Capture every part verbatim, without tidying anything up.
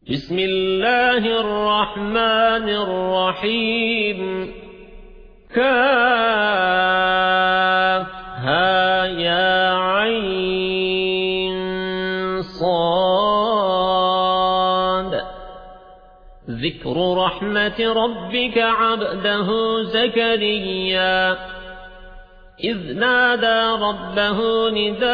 بسم الله الرحمن الرحيم كافها يا عين صاد ذكر رحمة ربك عبده زكريا إذ نادى ربه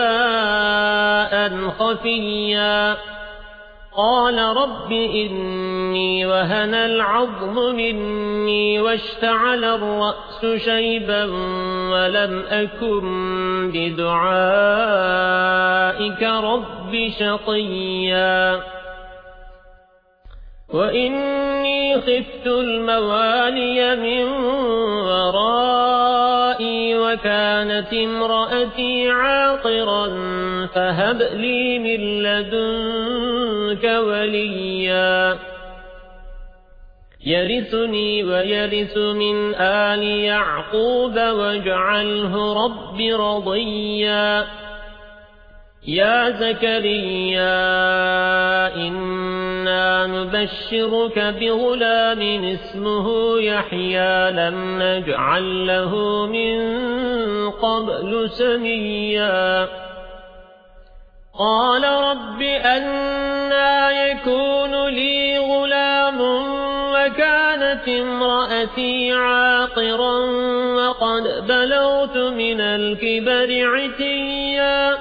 نداء خفيا قال رب إني وهن العظم مني واشتعل الرأس شيبا ولم أكن بدعائك رب شقيا وإني خفت الموالي من ورائي وكانت امرأتي عاقرا فهب لي من لدنك وليا يرثني ويرث من آل يعقوب واجعله رب رضيا يا زكريا إنا نبشرك بغلام اسمه يحيى لم نجعل له من قبل سميا قال رب أنى يكون لي غلام وكانت امرأتي عاقرا وقد بلغت من الكبر عتيا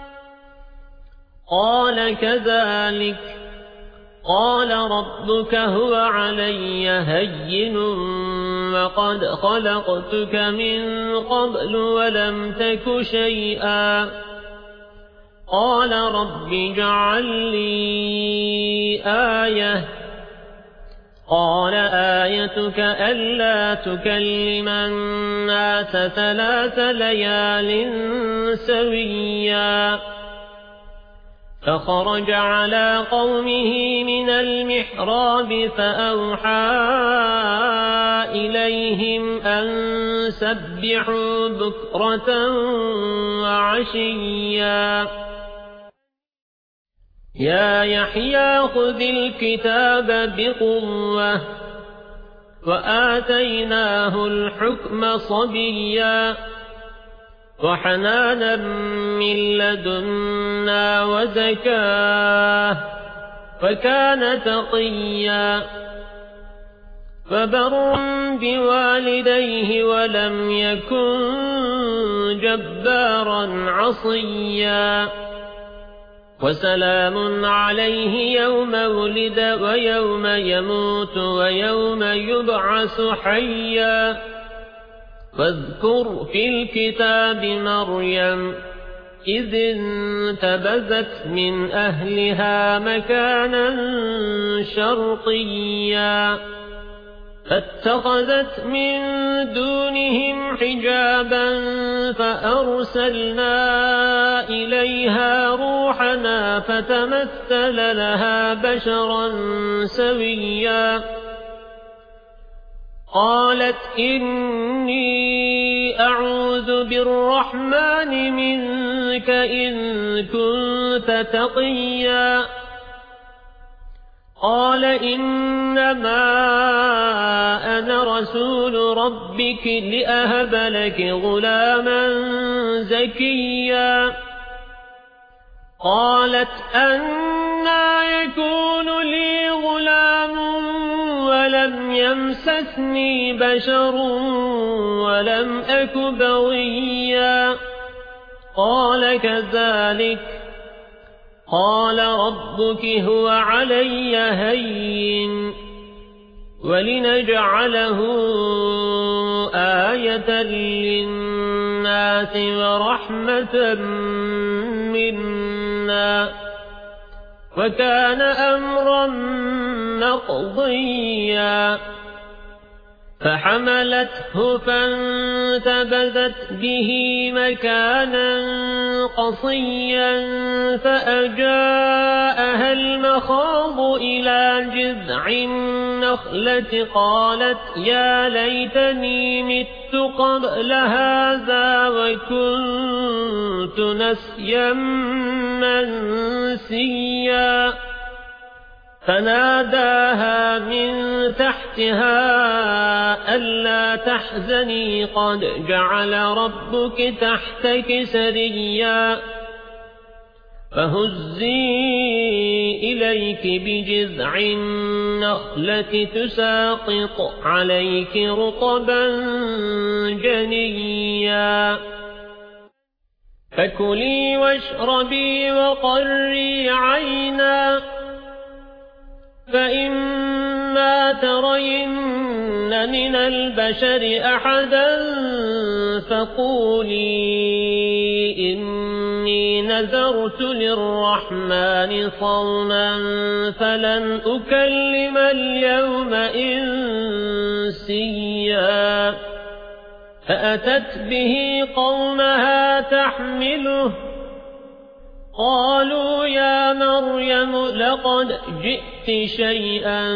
قال كذلك قال ربك هو علي هين وقد خلقتك من قبل ولم تك شيئا قال رب اجعل لي آية قال آيتك ألا تكلم الناس ثلاث ليال سويا فخرج على قومه من المحراب فأوحى إليهم أن سبحوا بكرة وعشيا يا يحيى خذ الكتاب بقوة وآتيناه الحكم صبيا وحنانا من لدنا وزكاه وكان تقيا فبر بوالديه ولم يكن جبارا عصيا وسلام عليه يوم ولد ويوم يموت ويوم يبعث حيا واذكر في الكتاب مريم إذ انتبذت من أهلها مكانا شرقيا فاتخذت من دونهم حجابا فأرسلنا إليها روحنا فتمثل لها بشرا سويا قالت إني أعوذ بالرحمن منك إن كنت تقيا قال إنما أنا رسول ربك لأهب لك غلاما زكيا قالت أنى يكون لي غلام ولم يمسسني بشر ولم أك بغيا قال كذلك قال ربك هو علي هين ولنجعله آية للناس ورحمة منا وكان أمرا مقضيا فحملته فانتبذت به مكانا قصيا فأجاءها المخاض إلى جذع النخلة قالت يا ليتني مت قبل هذا وكنت نسيا منسيا فناداها من تحتها ألا تحزني قد جعل ربك تحتك سريا فهزي إليك بجذع النخلة تساقط عليك رطبا جنيا فكلي واشربي وقري عينا فإما ترين من البشر أحدا فقولي إني نذرت للرحمن صوما فلن أكلم اليوم إنسيا فأتت به قومها تحمله قالوا يا مريم لقد جئت شيئا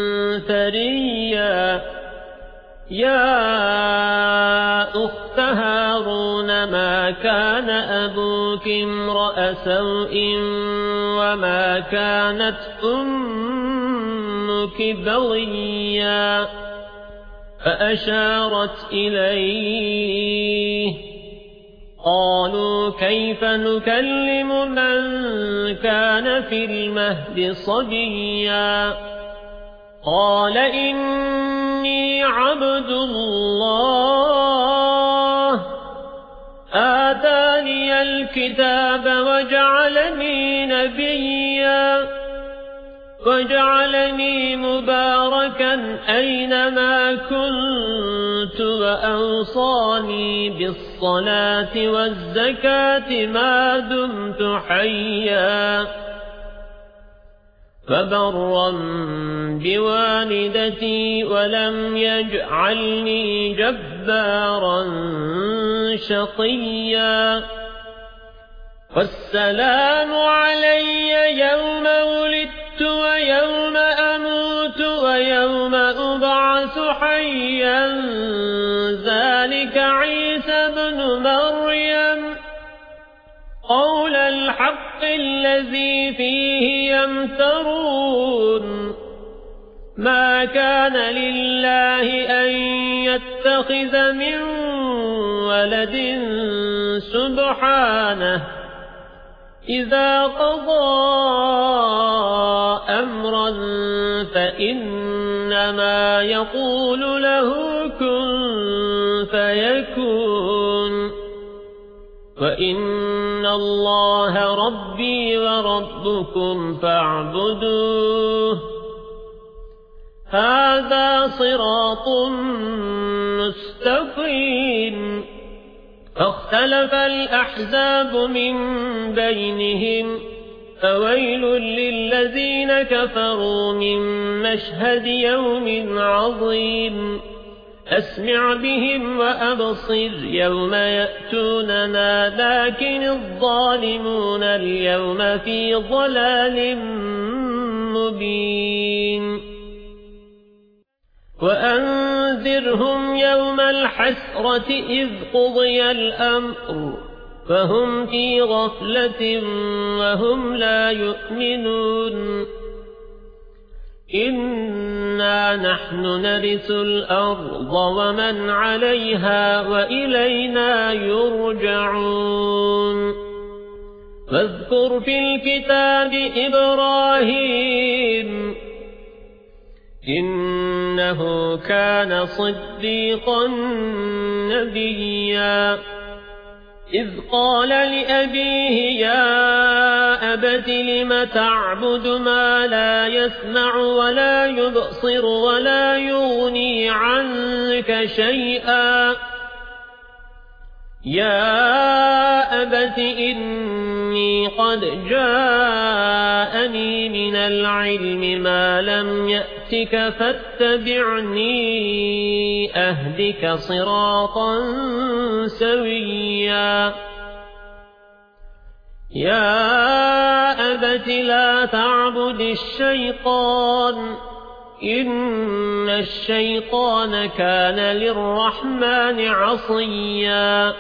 فريا يا أخت هارون ما كان أبوك امرأ سوء وما كانت أمك بغيا فأشارت إليه قالوا كيف نكلم من كان في المهد صبيا قال إني عبد الله آتاني الكتاب وجعلني نبيا وجعلني مباركا أينما كنت وأوصاني بالصلاة والزكاة ما دمت حيا فبرا بوالدتي ولم يجعلني جبارا شقيا والسلام علي يوم ولدت ويوم أموت ويوم أبعث حيا ذلك عيسى بن مريم قول الحق الذي فيه يمترون ما كان لله أن يتخذ من ولد سبحانه إذا قضى أمرا فإنما يقول له كن فيكون وإن الله ربي وربكم فاعبدوه هذا صراط مستقيم فاختلف الأحزاب من بينهم فويل للذين كفروا من مشهد يوم عظيم أسمع بهم وأبصر يوم يأتوننا لكن الظالمون اليوم في ضلال مبين وأنذرهم يوم الحسرة إذ قضي الأمر فهم في غفلة وهم لا يؤمنون إنا نحن نرث الأرض ومن عليها وإلينا يرجعون واذكر في الكتاب إبراهيم إنه كان صديقا نبيا إذ قال لأبيه يا أبت لم تعبد ما لا يسمع ولا يبصر ولا يغني عنك شيئا يا أبت إني قد جاءني من العلم ما لم يأتك فاتبعني أهدك صراطا سويا يا أبت لا تعبد الشيطان إن الشيطان كان للرحمن عصيا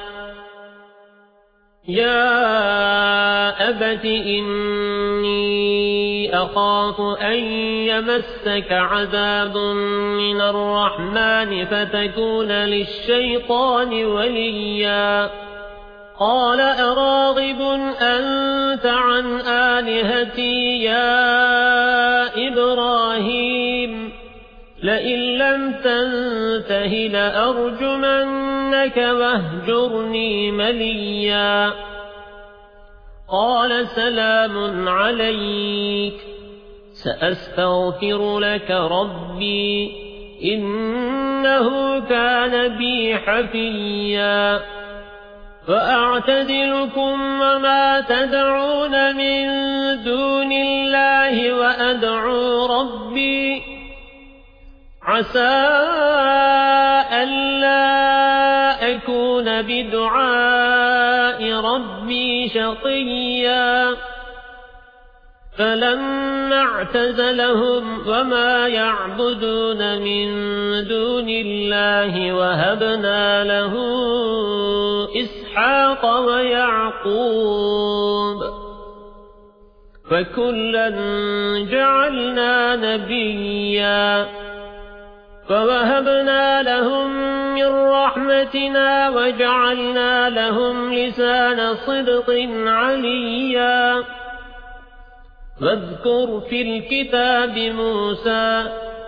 يا أبت إني أخاف أن يمسك عذاب من الرحمن فتكون للشيطان وليا قال أراغب أنت عن آلهتي يا إبراهيم لئن لم تنته لأرجمنك واهجرني مليا قال سلام عليك سأستغفر لك ربي إنه كان بي حفيا فأعتزلكم وما تدعون من دون الله وأدعو ربي عسى ألا أكون بدعاء ربي شقيا فلما اعتزلهم وما يعبدون من دون الله وهبنا له إسحاق ويعقوب فكلا جعلنا نبيا فوهبنا لهم من رحمتنا وجعلنا لهم لسان صدق عليا واذكر في الكتاب موسى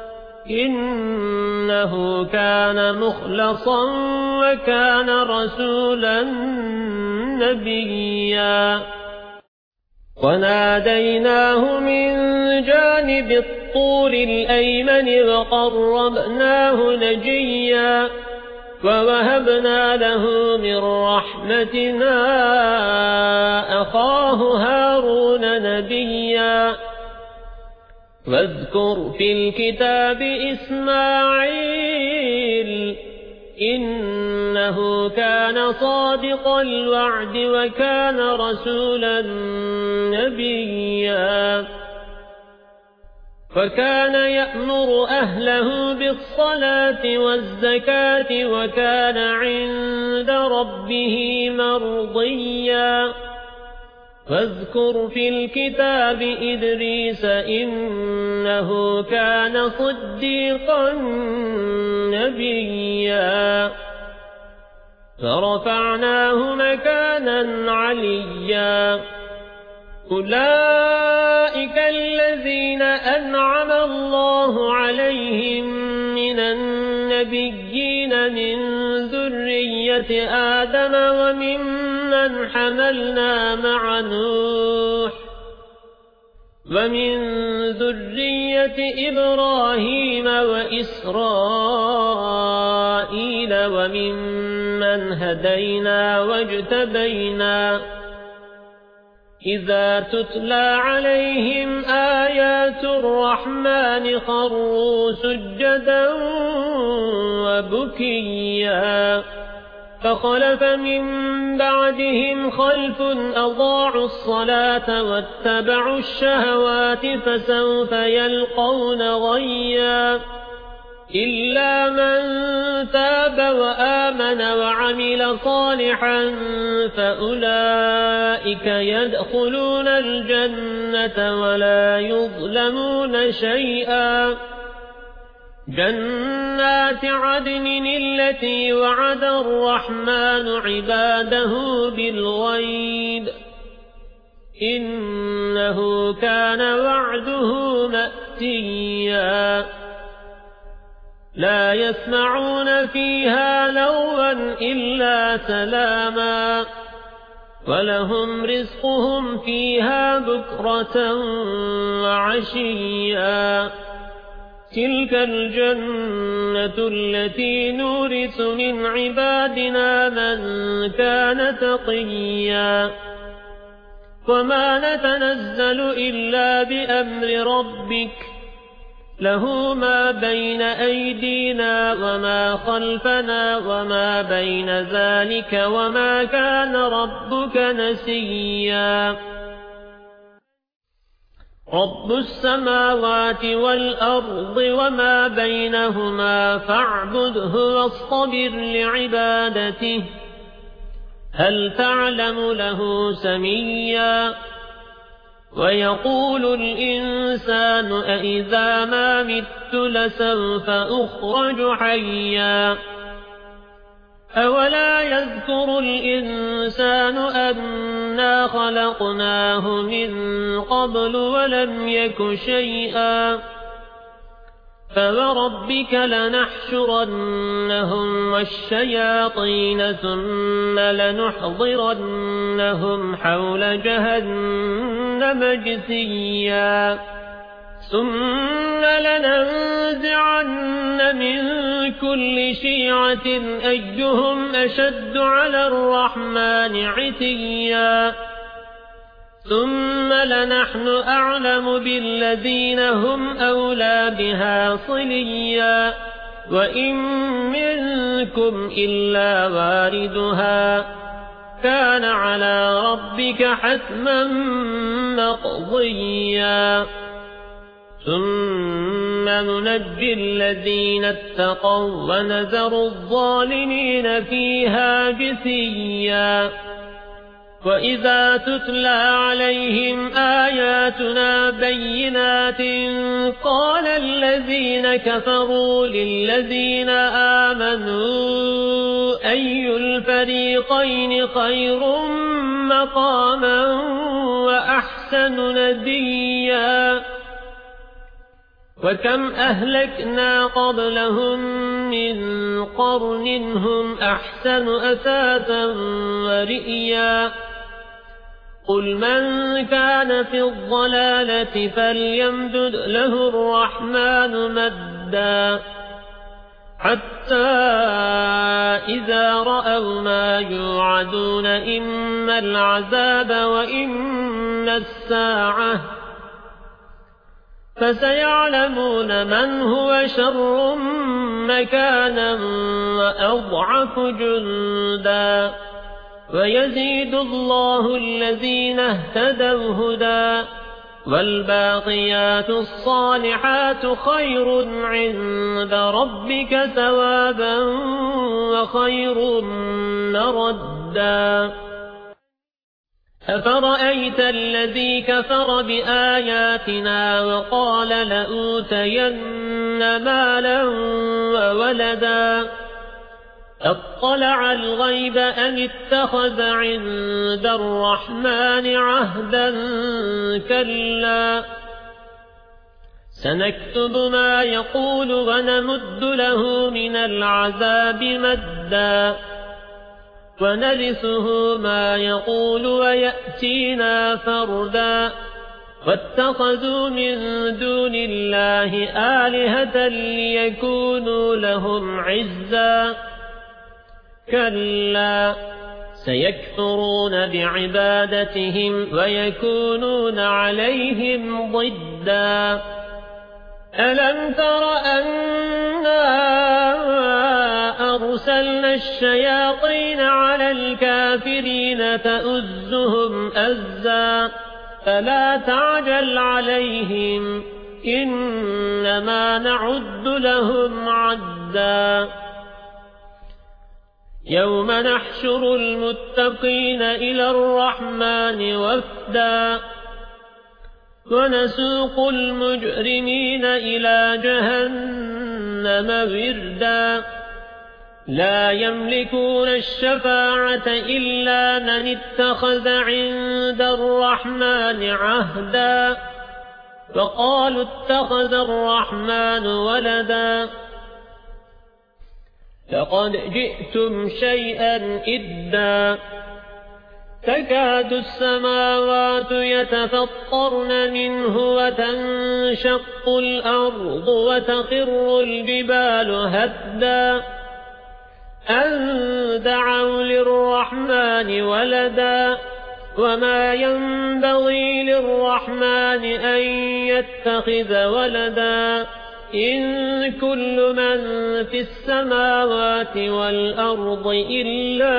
إنه كان مخلصا وكان رسولا نبيا وناديناه من جانب الطور الأيمن وقربناه نجيا ووهبنا له من رحمتنا أخاه هارون نبيا واذكر في الكتاب إسماعيل إنه كان صادق الوعد وكان رسولا نبيا فكان يأمر أهله بالصلاة والزكاة وكان عند ربه مرضيا واذكر في الكتاب إدريس إنه كان صديقا نبيا فرفعناه مكانا عليا أولئك الذين أنعم الله عليهم من النبيين من ذرية آدم وممن حملنا مع نوح ومن ذرية إبراهيم وإسرائيل وممن هدينا واجتبينا إذا تتلى عليهم آيات الرحمن خروا سجدا وبكيا فخلف من بعدهم خلف أضاعوا الصلاة واتبعوا الشهوات فسوف يلقون غيا إلا من تاب وآمن وعمل صالحا فأولئك يدخلون الجنة ولا يظلمون شيئا جنات عدن التي وعد الرحمن عباده بالغيب إنه كان وعده مأتيا لا يسمعون فيها لغوا إلا سلاما ولهم رزقهم فيها بكرة وعشيا تلك الجنة التي نورث من عبادنا من كان تقيا وما نتنزل إلا بأمر ربك له ما بين أيدينا وما خلفنا وما بين ذلك وما كان ربك نسيا رب السماوات والأرض وما بينهما فاعبده واصطبر لعبادته هل تعلم له سميا ويقول الإنسان أإذا ما مت لسوف أخرج حيا أولا يذكر الإنسان أنا خلقناه من قبل ولم يك شيئا فوربك لنحشرنهم والشياطين ثم لنحضرنهم حول جهنم جثيا ثم لننزعن من كل شيعة أيهم أشد على الرحمن عتيا ثم لنحن أعلم بالذين هم أولى بها صليا وإن منكم إلا واردها كان على ربك حتما مقضيا ثم ننجي الذين اتقوا ونذر الظالمين فيها جثيا وإذا تتلى عليهم آياتنا بينات قال الذين كفروا للذين آمنوا أي الفريقين خير مقاما وأحسن نديا وكم أهلكنا قبلهم من قرن هم أحسن أثاثا ورئيا قل من كان في الضلالة فليمدد له الرحمن مدا حتى إذا رأوا ما يوعدون إما العذاب وإما الساعة فسيعلمون من هو شر مكانا وأضعف جندا ويزيد الله الذين اهتدوا هدى والباقيات الصالحات خير عند ربك ثوابا وخير مردا أفرأيت الذي كفر بآياتنا وقال لأوتين مالا وولدا اطلع الغيب أم اتخذ عند الرحمن عهدا كلا سنكتب ما يقول ونمد له من العذاب مدا ونرثه ما يقول ويأتينا فردا واتخذوا من دون الله آلهة ليكونوا لهم عزا كلا سيكفرون بعبادتهم ويكونون عليهم ضدا ألم تر أنا أرسلنا الشياطين على الكافرين تؤزهم أزا فلا تعجل عليهم إنما نعد لهم عدا يوم نحشر المتقين إلى الرحمن وفدا ونسوق المجرمين إلى جهنم وردا لا يملكون الشفاعة إلا من اتخذ عند الرحمن عهدا وقالوا اتخذ الرحمن ولدا لقد جئتم شيئا إدا تكاد السماوات يتفطرن منه وتنشق الأرض وتخر الجبال هدا أن دعوا للرحمن ولدا وما ينبغي للرحمن أن يتخذ ولدا إن كل من في السماوات والأرض إلا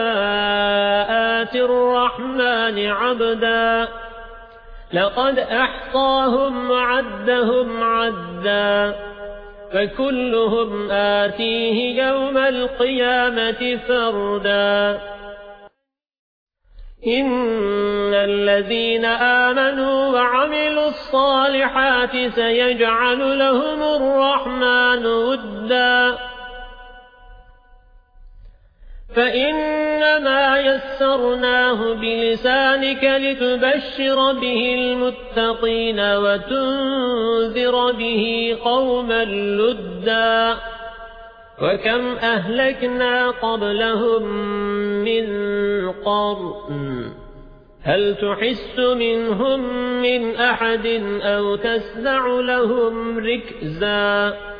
آتي الرحمن عبدا لقد أحصاهم وعدهم عدا فكلهم آتيه يوم القيامة فردا إن الذين آمنوا وعملوا الصالحات سيجعل لهم الرحمن ودا فإنما يسرناه بلسانك لتبشر به المتقين وتنذر به قوما لدا وكم أهلكنا قبلهم من قرن هل تحس منهم من أحد أو تسمع لهم ركزا